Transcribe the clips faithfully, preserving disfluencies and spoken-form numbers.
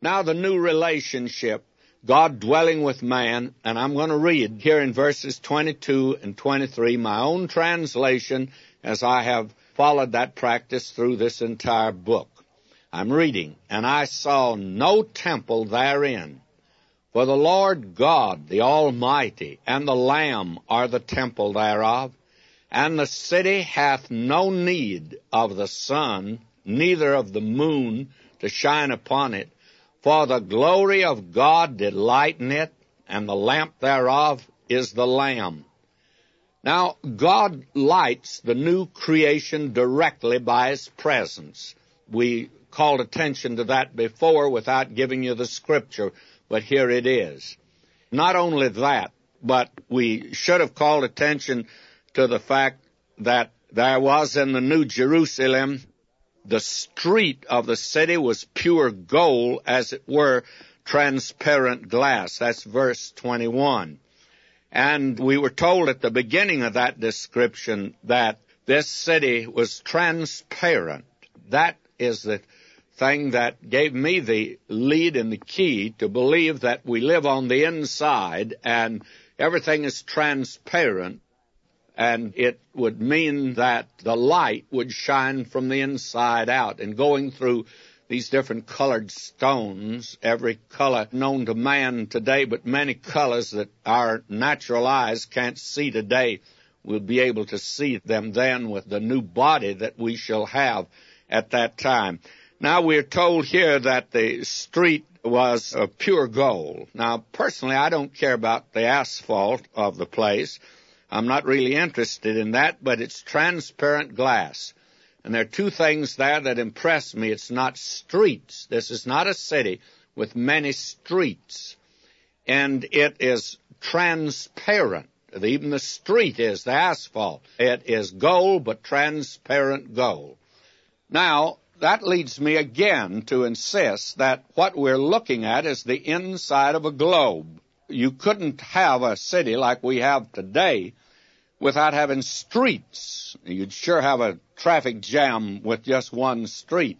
Now the new relationship, God dwelling with man, and I'm going to read here in verses twenty-two and twenty-three, my own translation, as I have followed that practice through this entire book. I'm reading, "And I saw no temple therein, for the Lord God, the Almighty, and the Lamb are the temple thereof. And the city hath no need of the sun, neither of the moon, to shine upon it. For the glory of God did lighten it, and the lamp thereof is the Lamb." Now, God lights the new creation directly by His presence. We called attention to that before without giving you the scripture, but here it is. Not only that, but we should have called attention to the fact that there was in the New Jerusalem, the street of the city was pure gold, as it were, transparent glass. That's verse twenty-one. And we were told at the beginning of that description that this city was transparent. That is the thing that gave me the lead and the key to believe that we live on the inside and everything is transparent, and it would mean that the light would shine from the inside out. And going through these different colored stones, every color known to man today, but many colors that our natural eyes can't see today, we'll be able to see them then with the new body that we shall have at that time. Now, we're told here that the street was of pure gold. Now, personally, I don't care about the asphalt of the place. I'm not really interested in that, but it's transparent glass. And there are two things there that impress me. It's not streets. This is not a city with many streets. And it is transparent. Even the street is the asphalt. It is gold, but transparent gold. Now, that leads me again to insist that what we're looking at is the inside of a globe. You couldn't have a city like we have today without having streets. You'd sure have a traffic jam with just one street.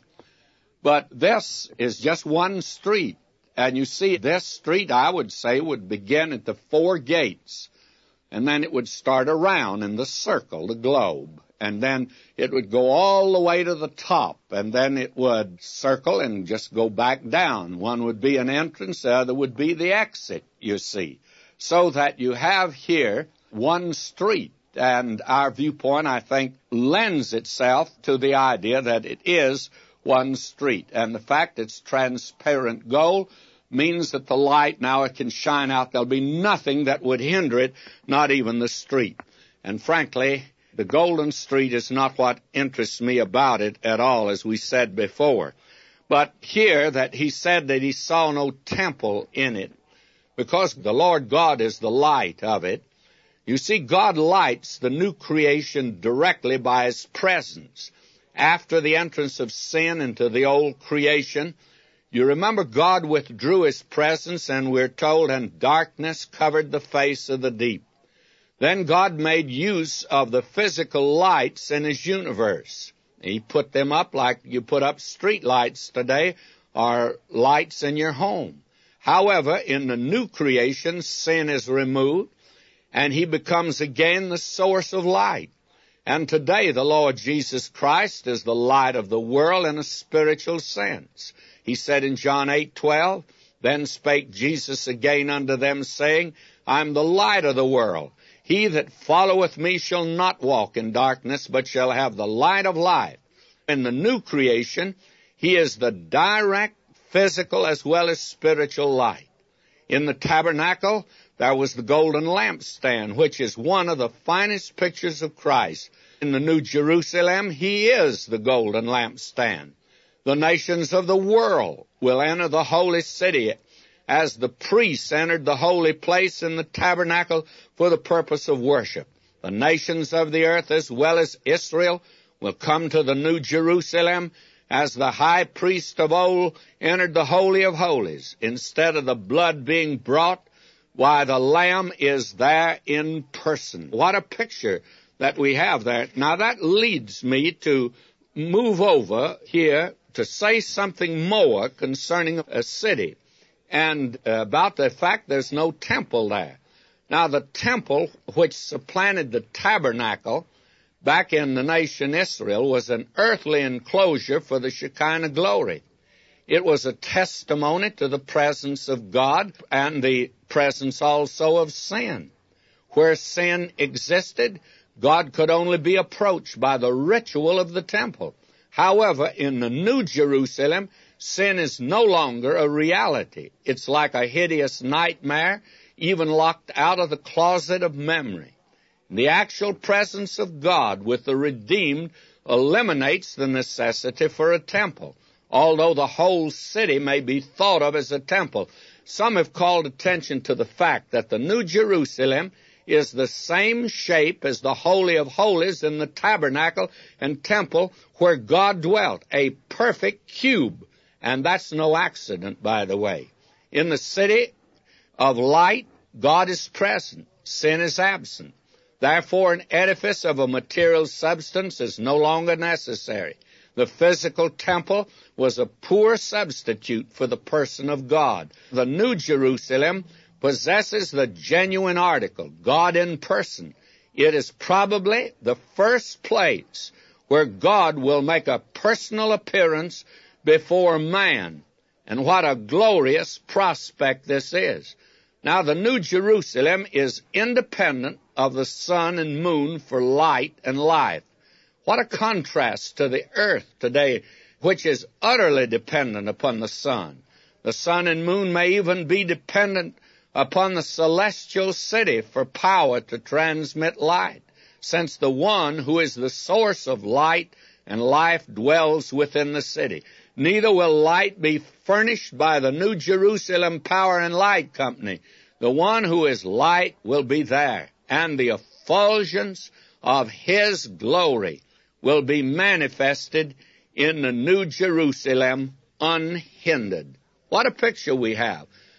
But this is just one street. And you see, this street, I would say, would begin at the four gates. And then it would start around in the circle, the globe. And then it would go all the way to the top. And then it would circle and just go back down. One would be an entrance, the other would be the exit, you see. So that you have here one street. And our viewpoint, I think, lends itself to the idea that it is one street. And the fact it's transparent gold means that the light now it can shine out. There'll be nothing that would hinder it, not even the street. And frankly, the golden street is not what interests me about it at all, as we said before. But here that he said that he saw no temple in it, because the Lord God is the light of it. You see, God lights the new creation directly by His presence. After the entrance of sin into the old creation, you remember God withdrew His presence, and we're told, and darkness covered the face of the deep. Then God made use of the physical lights in His universe. He put them up like you put up street lights today, or lights in your home. However, in the new creation, sin is removed, and He becomes again the source of light. And today the Lord Jesus Christ is the light of the world in a spiritual sense. He said in John eight twelve, "Then spake Jesus again unto them, saying, I am the light of the world. He that followeth me shall not walk in darkness, but shall have the light of life." In the new creation, He is the direct physical as well as spiritual light. In the tabernacle, there was the golden lampstand, which is one of the finest pictures of Christ. In the New Jerusalem, He is the golden lampstand. The nations of the world will enter the holy city as the priests entered the holy place in the tabernacle for the purpose of worship. The nations of the earth, as well as Israel, will come to the New Jerusalem as the high priest of old entered the Holy of Holies. Instead of the blood being brought, why, the Lamb is there in person. What a picture that we have there. Now, that leads me to move over here to say something more concerning a city and uh, about the fact there's no temple there. Now, the temple, which supplanted the tabernacle back in the nation Israel, was an earthly enclosure for the Shekinah glory. It was a testimony to the presence of God and the presence also of sin. Where sin existed, God could only be approached by the ritual of the temple. However, in the New Jerusalem, sin is no longer a reality. It's like a hideous nightmare, even locked out of the closet of memory. The actual presence of God with the redeemed eliminates the necessity for a temple, although the whole city may be thought of as a temple. Some have called attention to the fact that the New Jerusalem is the same shape as the Holy of Holies in the tabernacle and temple where God dwelt, a perfect cube. And that's no accident, by the way. In the city of light, God is present. Sin is absent. Therefore, an edifice of a material substance is no longer necessary. The physical temple was a poor substitute for the person of God. The New Jerusalem possesses the genuine article, God in person. It is probably the first place where God will make a personal appearance before man. And what a glorious prospect this is. Now, the New Jerusalem is independent of the sun and moon for light and life. What a contrast to the earth today, which is utterly dependent upon the sun. The sun and moon may even be dependent upon the celestial city for power to transmit light, since the one who is the source of light and life dwells within the city. Neither will light be furnished by the New Jerusalem Power and Light Company. The one who is light will be there, and the effulgence of his glory will be manifested in the New Jerusalem unhindered. What a picture we have.